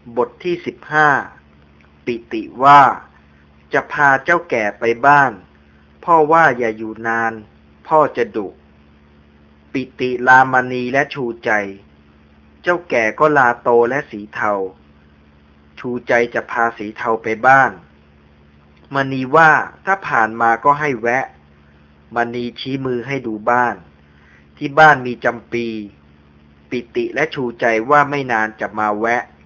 บทที่15ปิติว่าจะพาเจ้าแก่ไปบ้านพ่อว่าอย่าอยู่นานพ่อจะดุปิติลามณีและชูใจเจ้าแก่ก็ลาโตและสีเทาชูใจจะพาสีเทาไปบ้านมณีว่าถ้าผ่านมาก็ให้แวะมณีชี้มือให้ดูบ้านที่บ้านมีจำปีปิติและชูใจว่าไม่นานจะมาแวะ